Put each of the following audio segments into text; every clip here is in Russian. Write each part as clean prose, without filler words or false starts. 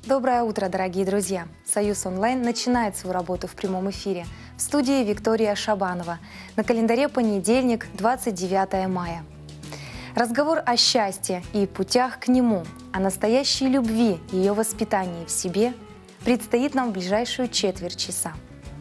Доброе утро, дорогие друзья! «Союз онлайн» начинает свою работу в прямом эфире. В студии Виктория Шабанова. На календаре понедельник, 29 мая. Разговор о счастье и путях к нему, о настоящей любви и ее воспитании в себе предстоит нам в ближайшую четверть часа.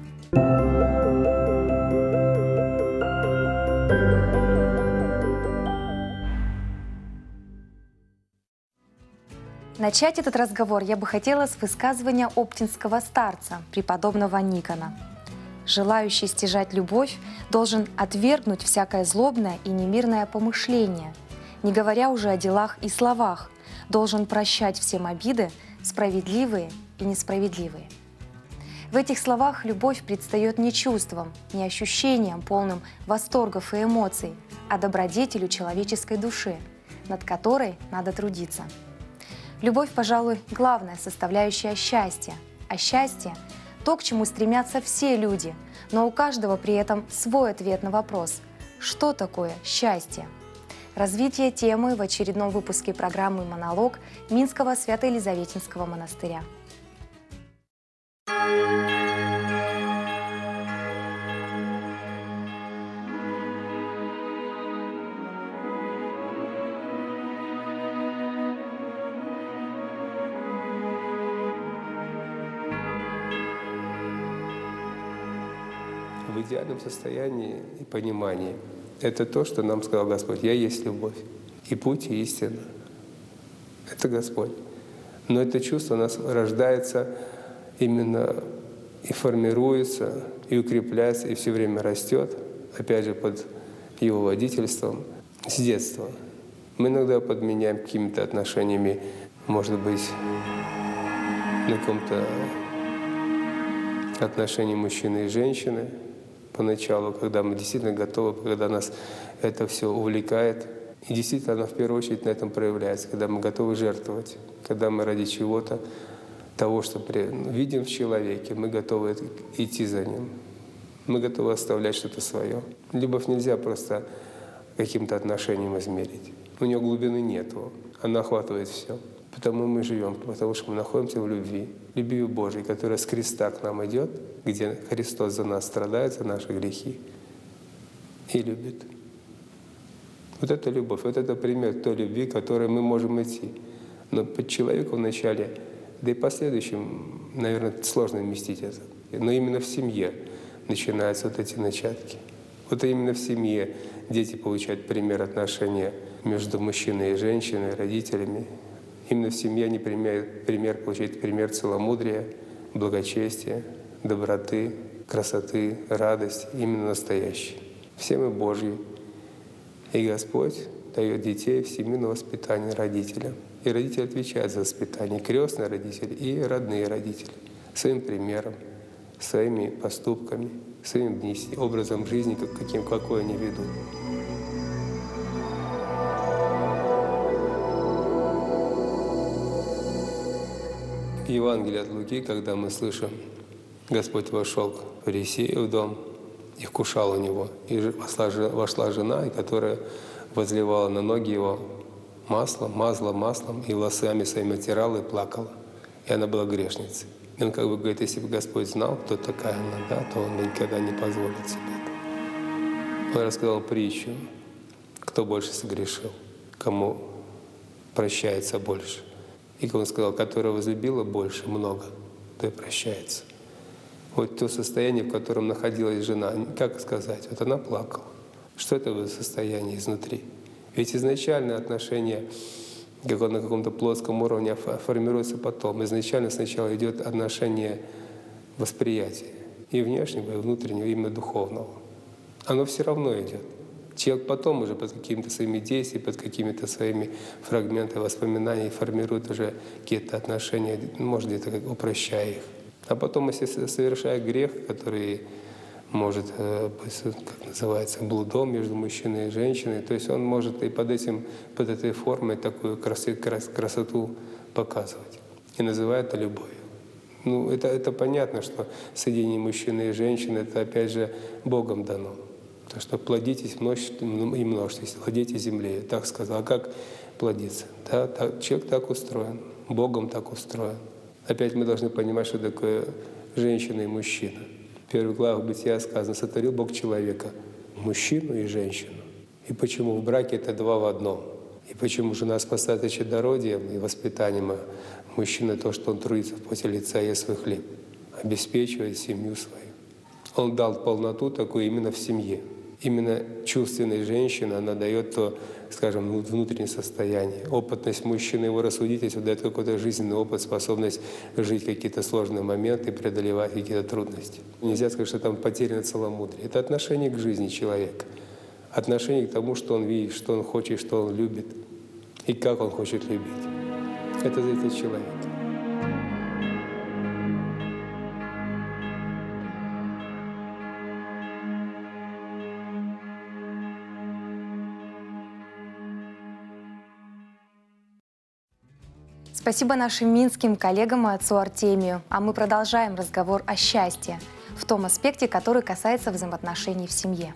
Начать этот разговор я бы хотела с высказывания оптинского старца, преподобного Никона. «Желающий стяжать любовь должен отвергнуть всякое злобное и немирное помышление, не говоря уже о делах и словах, должен прощать всем обиды, справедливые и несправедливые». В этих словах любовь предстает не чувством, не ощущением, полным восторгов и эмоций, а добродетелю человеческой души, над которой надо трудиться. Любовь, пожалуй, главная составляющая счастья. А счастье — то, к чему стремятся все люди, но у каждого при этом свой ответ на вопрос «Что такое счастье?». Развитие темы в очередном выпуске программы «Монолог» Минского Свято-Елизаветинского монастыря. В идеальном состоянии и понимании это то, что нам сказал Господь: «Я есть любовь, и путь, и истина». Это Господь. Но это чувство у нас рождается именно и формируется, и укрепляется, и все время растет, опять же, под Его водительством с детства. Мы иногда подменяем какими-то отношениями, может быть, на каком-то отношении мужчины и женщины, поначалу, когда мы действительно готовы, когда нас это все увлекает. И действительно, оно в первую очередь на этом проявляется, когда мы готовы жертвовать, когда мы ради чего-то, того, что видим в человеке, мы готовы идти за ним. Мы готовы оставлять что-то свое. Любовь нельзя просто каким-то отношением измерить. У нее глубины нету, она охватывает все. Потому мы живем, потому что мы находимся в любви, любви Божией, которая с креста к нам идет, где Христос за нас страдает, за наши грехи и любит. Вот это любовь, вот это пример той любви, к которой мы можем идти. Но под человека вначале, да и последующим, наверное, сложно вместить это. Но именно в семье начинаются вот эти начатки. Вот именно в семье дети получают пример отношения между мужчиной и женщиной, родителями. Именно в семье они получают пример целомудрия, благочестия, доброты, красоты, радости, именно настоящей. Все мы Божьи. И Господь дает детей в семейное воспитание родителям. И родители отвечают за воспитание, крестные родители и родные родители, своим примером, своими поступками, своим образом жизни, какой они ведут. В Евангелии от Луки, когда мы слышим, Господь вошел к фарисею в дом и вкушал у него. И вошла жена, которая возливала на ноги его маслом, мазала маслом, и волосами своими оттирала и плакала. И она была грешницей. И он как бы говорит, если бы Господь знал, кто такая она, да, то он бы никогда не позволит себе это. Он рассказал притчу, кто больше согрешил, кому прощается больше. И, как он сказал, которая возлюбила больше, много, то и прощается. Вот то состояние, в котором находилась жена, как сказать, вот она плакала. Что это за состояние изнутри? Ведь изначально отношения, как на каком-то плоском уровне, формируются потом. Изначально сначала идет отношение восприятия и внешнего, и внутреннего, именно духовного. Оно все равно идет. Человек потом уже под какими-то своими действиями, под какими-то своими фрагментами воспоминаний формирует уже какие-то отношения, может, где-то упрощая их. А потом, если совершая грех, который может быть, как называется, блудом между мужчиной и женщиной, то есть он может и под этой формой такую красоту показывать. И называет это любовью. Ну, это понятно, что соединение мужчины и женщины, это опять же Богом дано. То, что плодитесь и множьтесь, владейте землей, так сказал. А как плодиться? Да, человек так устроен, Богом так устроен. Опять мы должны понимать, что такое женщина и мужчина. В первых главах Бытия сказано: сотворил Бог человека, мужчину и женщину. И почему в браке это два в одном? И почему жена спасает чадородием и воспитанием, а мужчина то, что он трудится в поте лица и ест свой хлеб, обеспечивает семью свою. Он дал полноту такую именно в семье. Именно чувственная женщина, она дает то, скажем, внутреннее состояние. Опытность мужчины, его рассудительство дает какой-то жизненный опыт, способность жить какие-то сложные моменты, преодолевать какие-то трудности. Нельзя сказать, что там потеряно целомудрие. Это отношение к жизни человека. Отношение к тому, что он видит, что он хочет, что он любит и как он хочет любить. Это зависит от человека. Спасибо нашим минским коллегам и отцу Артемию. А мы продолжаем разговор о счастье, в том аспекте, который касается взаимоотношений в семье.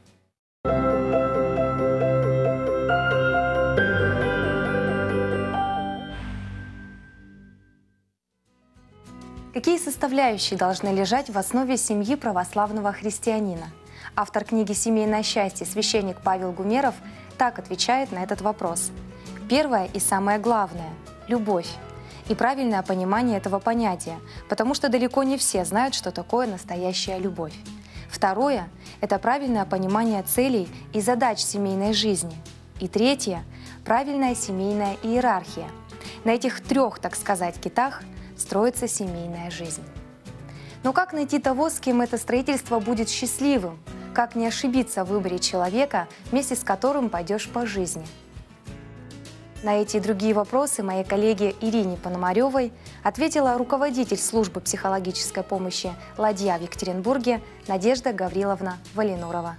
Какие составляющие должны лежать в основе семьи православного христианина? Автор книги «Семейное счастье», священник Павел Гумеров, так отвечает на этот вопрос. Первое и самое главное – любовь. И правильное понимание этого понятия, потому что далеко не все знают, что такое настоящая любовь. Второе – это правильное понимание целей и задач семейной жизни. И третье – правильная семейная иерархия. На этих трех, так сказать, китах строится семейная жизнь. Но как найти того, с кем это строительство будет счастливым? Как не ошибиться в выборе человека, вместе с которым пойдешь по жизни? На эти и другие вопросы моей коллеге Ирине Пономаревой ответила руководитель службы психологической помощи «Ладья» в Екатеринбурге Надежда Гавриловна Валинурова.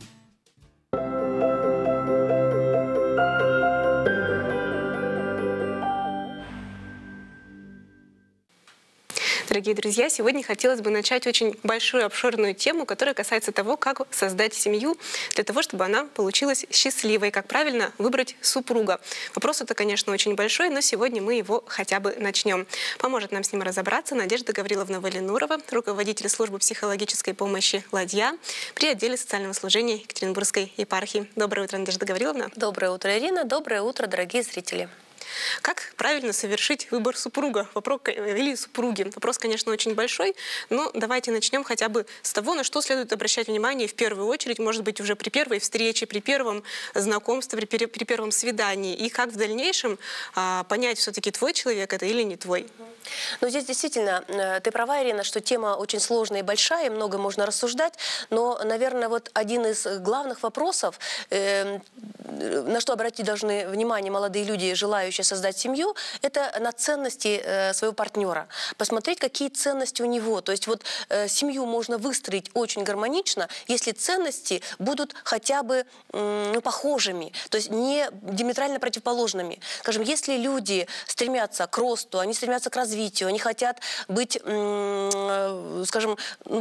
Дорогие друзья, сегодня хотелось бы начать очень большую, обширную тему, которая касается того, как создать семью для того, чтобы она получилась счастливой, как правильно выбрать супруга. Вопрос это, конечно, очень большой, но сегодня мы его хотя бы начнем. Поможет нам с ним разобраться Надежда Гавриловна Валинурова, руководитель службы психологической помощи «Ладья» при отделе социального служения Екатеринбургской епархии. Доброе утро, Надежда Гавриловна. Доброе утро, Ирина. Доброе утро, дорогие зрители. Как правильно совершить выбор супруга или супруги? Вопрос, конечно, очень большой, но давайте начнем хотя бы с того, на что следует обращать внимание в первую очередь, может быть, уже при первой встрече, при первом знакомстве, при первом свидании, и как в дальнейшем понять, все-таки твой человек это или не твой. Но здесь действительно, ты права, Ирина, что тема очень сложная и большая, и много можно рассуждать, но, наверное, вот один из главных вопросов, на что обратить должны внимание молодые люди, желающие создать семью, это на ценности своего партнера. Посмотреть, какие ценности у него. То есть вот семью можно выстроить очень гармонично, если ценности будут хотя бы похожими, то есть не диаметрально противоположными. Скажем, если люди стремятся к росту, они стремятся к развитию, они хотят быть, скажем,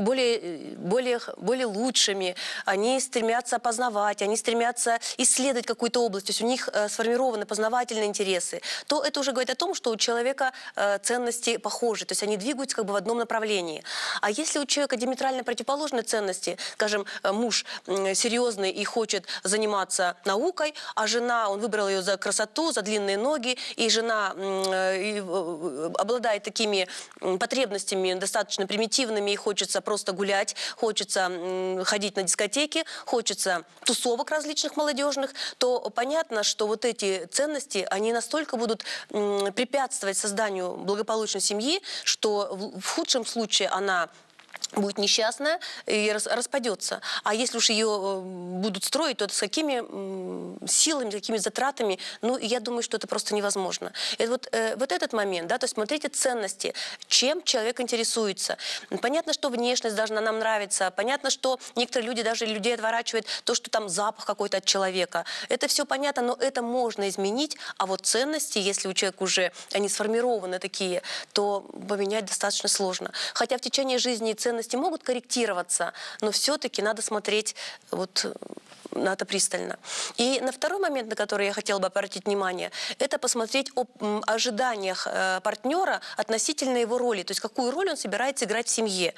более лучшими, они стремятся познавать, они стремятся исследовать какую-то область, то есть у них сформированы познавательные интересы, то это уже говорит о том, что у человека ценности похожи, то есть они двигаются как бы в одном направлении. А если у человека диаметрально противоположные ценности, скажем, муж серьезный и хочет заниматься наукой, а жена, он выбрал ее за красоту, за длинные ноги, и жена обладает такими потребностями достаточно примитивными, и хочется просто гулять, хочется ходить на дискотеки, хочется тусовок различных молодежных, то понятно, что вот эти ценности, они настолько будут препятствовать созданию благополучной семьи, что в худшем случае она будет несчастная и распадется. А если уж ее будут строить, то с какими силами, какими затратами, ну, я думаю, что это просто невозможно. И вот этот момент, да, то есть смотрите ценности, чем человек интересуется. Понятно, что внешность должна нам нравиться, понятно, что некоторые люди, даже людей отворачивают то, что там запах какой-то от человека. Это все понятно, но это можно изменить, а вот ценности, если у человека уже они сформированы такие, то поменять достаточно сложно. Хотя в течение жизни ценности могут корректироваться, но все-таки надо смотреть вот на это пристально. И на второй момент, на который я хотела бы обратить внимание, это посмотреть об ожиданиях партнера относительно его роли, то есть какую роль он собирается играть в семье.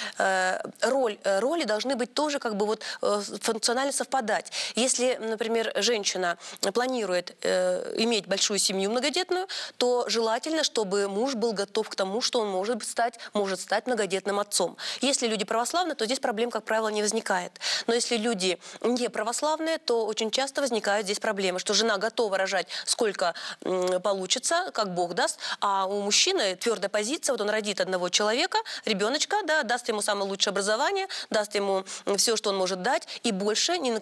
Роли должны быть тоже как бы вот функционально совпадать. Если, например, женщина планирует иметь большую семью многодетную, то желательно, чтобы муж был готов к тому, что он может стать многодетным отцом. Если люди православные, то здесь проблем, как правило, не возникает. Но если люди не православные, то очень часто возникают здесь проблемы, что жена готова рожать сколько получится, как Бог даст, а у мужчины твердая позиция, вот он родит одного человека, ребеночка, да, даст ему самое лучшее образование, даст ему все, что он может дать, и больше ни на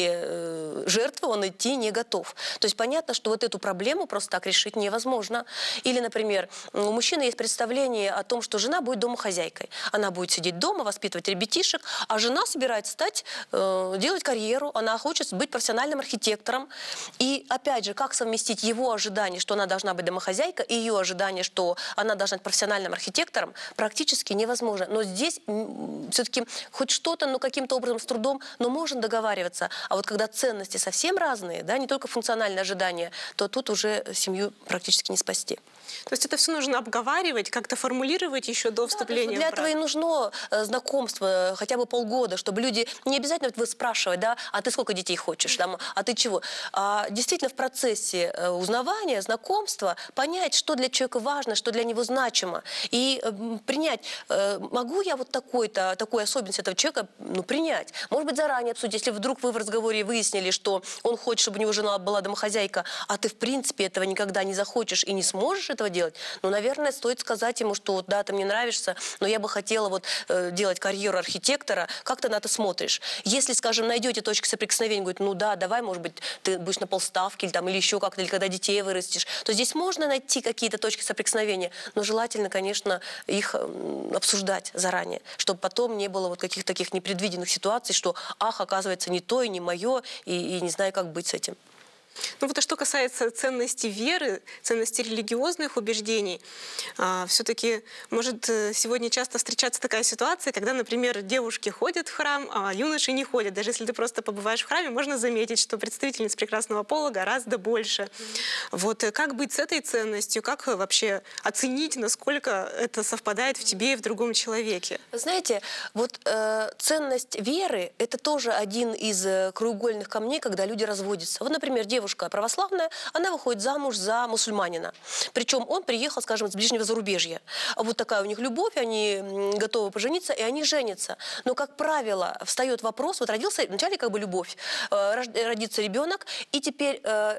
какие жертвы он идти не готов. То есть понятно, что вот эту проблему просто так решить невозможно. Или, например, у мужчины есть представление о том, что жена будет домохозяйкой. Она будет сидеть дома, воспитывать ребятишек, а жена собирается делать карьеру, она хочет быть профессиональным архитектором. И опять же, как совместить его ожидание, что она должна быть домохозяйкой, и ее ожидание, что она должна быть профессиональным архитектором, практически невозможно. Но здесь все-таки хоть что-то, но каким-то образом с трудом, но можно договариваться. А вот когда ценности совсем разные, да, не только функциональные ожидания, то тут уже семью практически не спасти. То есть это все нужно обговаривать, как-то формулировать еще до вступления Для в брак. этого и нужно знакомство хотя бы полгода, чтобы люди не обязательно вы спрашивать, да, а ты сколько детей хочешь, там, а ты чего. А действительно в процессе узнавания, знакомства понять, что для человека важно, что для него значимо. И принять, могу я вот такую особенность этого человека принять. Может быть, заранее обсудить, если вдруг вы в разговоре выяснили, что он хочет, чтобы у него жена была домохозяйка, а ты в принципе этого никогда не захочешь и не сможешь этого делать, ну, наверное, стоит сказать ему, что да, ты мне нравишься, но я бы хотела вот делать карьеру архитектора, как ты на это смотришь? Если, скажем, найдете точки соприкосновения, говорит, ну да, давай, может быть, ты будешь на полставки или еще как-то, или когда детей вырастешь, то здесь можно найти какие-то точки соприкосновения, но желательно, конечно, их обсуждать заранее, чтобы потом не было вот каких-то таких непредвиденных ситуаций, что, ах, оказывается, не то и не мое, и не знаю, как быть с этим. Ну вот, а что касается ценности веры, ценности религиозных убеждений, все-таки может сегодня часто встречаться такая ситуация, когда, например, девушки ходят в храм, а юноши не ходят. Даже если ты просто побываешь в храме, можно заметить, что представительниц прекрасного пола гораздо больше. Вот как быть с этой ценностью, как вообще оценить, насколько это совпадает в тебе и в другом человеке? Вы знаете, вот ценность веры – это тоже один из краеугольных камней, когда люди разводятся. Вот, например, девушка православная, она выходит замуж за мусульманина. Причем он приехал, скажем, с ближнего зарубежья. Вот такая у них любовь, они готовы пожениться, и они женятся. Но, как правило, встает вопрос, вот родился, вначале как бы любовь, родится ребенок, и теперь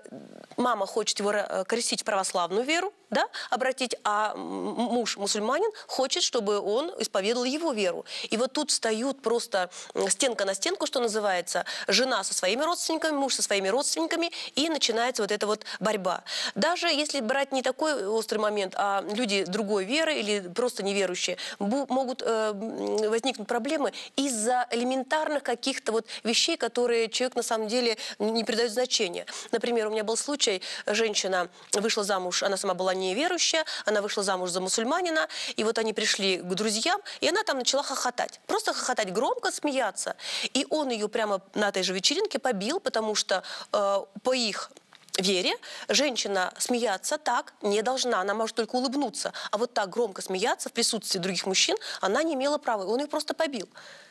мама хочет его крестить в православную веру, да, обратить, а муж мусульманин хочет, чтобы он исповедовал его веру. И вот тут встают просто стенка на стенку, что называется, жена со своими родственниками, муж со своими родственниками, и начинается вот эта вот борьба. Даже если брать не такой острый момент, а люди другой веры или просто неверующие, могут возникнуть проблемы из-за элементарных каких-то вот вещей, которые человек на самом деле не придает значения. Например, у меня был случай, женщина вышла замуж, она сама была неверующая, она вышла замуж за мусульманина, и вот они пришли к друзьям, и она там начала хохотать. Просто хохотать, громко смеяться. И он ее прямо на этой же вечеринке побил, потому что по их вере женщина смеяться так не должна, она может только улыбнуться. А вот так громко смеяться в присутствии других мужчин она не имела права, он ее просто побил.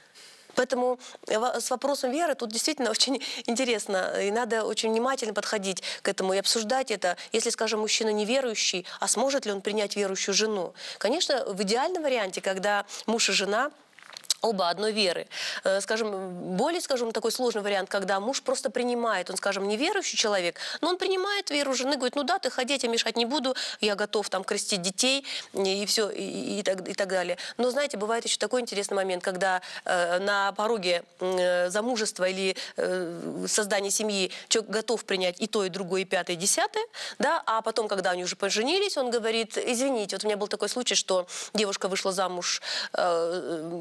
Поэтому с вопросом веры тут действительно очень интересно. И надо очень внимательно подходить к этому и обсуждать это. Если, скажем, мужчина неверующий, а сможет ли он принять верующую жену? Конечно, в идеальном варианте, когда муж и жена оба одной веры. Скажем, более, скажем, такой сложный вариант, когда муж просто принимает, он, скажем, неверующий человек, но он принимает веру жены, говорит, ну да, ты ходи, я тебя мешать не буду, я готов там крестить детей и все, и так далее. Но, знаете, бывает еще такой интересный момент, когда на пороге замужества или создания семьи человек готов принять и то, и другое, и пятое, и десятое, да, а потом, когда они уже поженились, он говорит, извините, вот у меня был такой случай, что девушка вышла замуж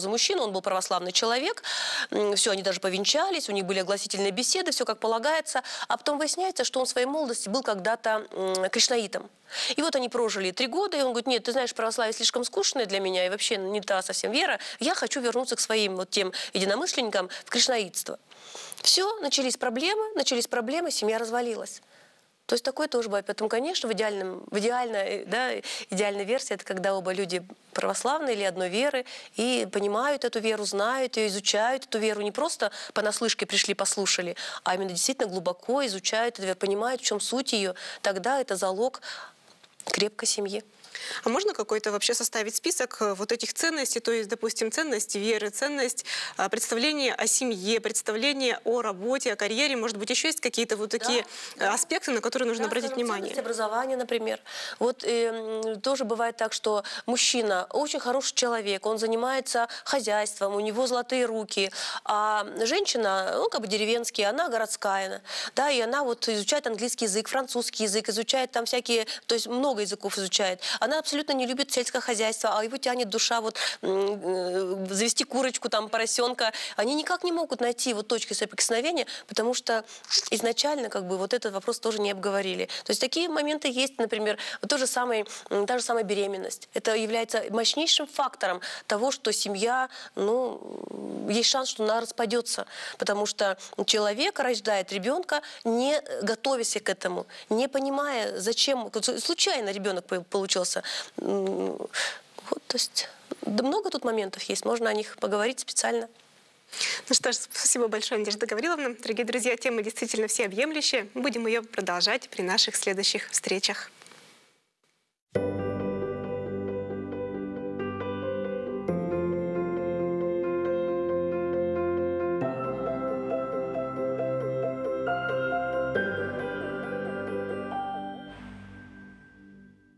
за мужчину, он был православный человек, все, они даже повенчались, у них были огласительные беседы, все как полагается, а потом выясняется, что он в своей молодости был когда-то кришнаитом. И вот они прожили 3 года, и он говорит: нет, ты знаешь, православие слишком скучное для меня, и вообще не та совсем вера, я хочу вернуться к своим вот тем единомышленникам в кришнаитство. Все, начались проблемы, семья развалилась. То есть такое тоже бывает. Поэтому, конечно, идеальная версия – это когда оба люди православные или одной веры и понимают эту веру, знают ее, изучают эту веру. Не просто понаслышке пришли, послушали, а именно действительно глубоко изучают эту веру, понимают, в чем суть ее. Тогда это залог крепкой семьи. А можно какой-то вообще составить список вот этих ценностей, то есть, допустим, ценность веры, ценность представления о семье, представление о работе, о карьере, может быть, еще есть какие-то вот такие аспекты, на которые нужно обратить внимание? Ценность образования, например. Вот тоже бывает так, что мужчина очень хороший человек, он занимается хозяйством, у него золотые руки, а женщина, ну, как бы деревенская, она городская, да, и она вот изучает английский язык, французский язык, изучает там всякие, то есть много языков изучает. Она абсолютно не любит сельское хозяйство, а его тянет душа вот завести курочку, там, поросенка. Они никак не могут найти вот точки соприкосновения, потому что изначально как бы вот этот вопрос тоже не обговорили. То есть такие моменты есть, например, вот та же самая беременность. Это является мощнейшим фактором того, что семья, ну, есть шанс, что она распадется, потому что человек рождает ребенка, не готовясь к этому, не понимая, зачем, случайно ребенок получился. Вот, то есть, да много тут моментов есть, можно о них поговорить специально. Ну что ж, спасибо большое, Надежда Гавриловна. Дорогие друзья, тема действительно всеобъемлющая. Будем ее продолжать при наших следующих встречах.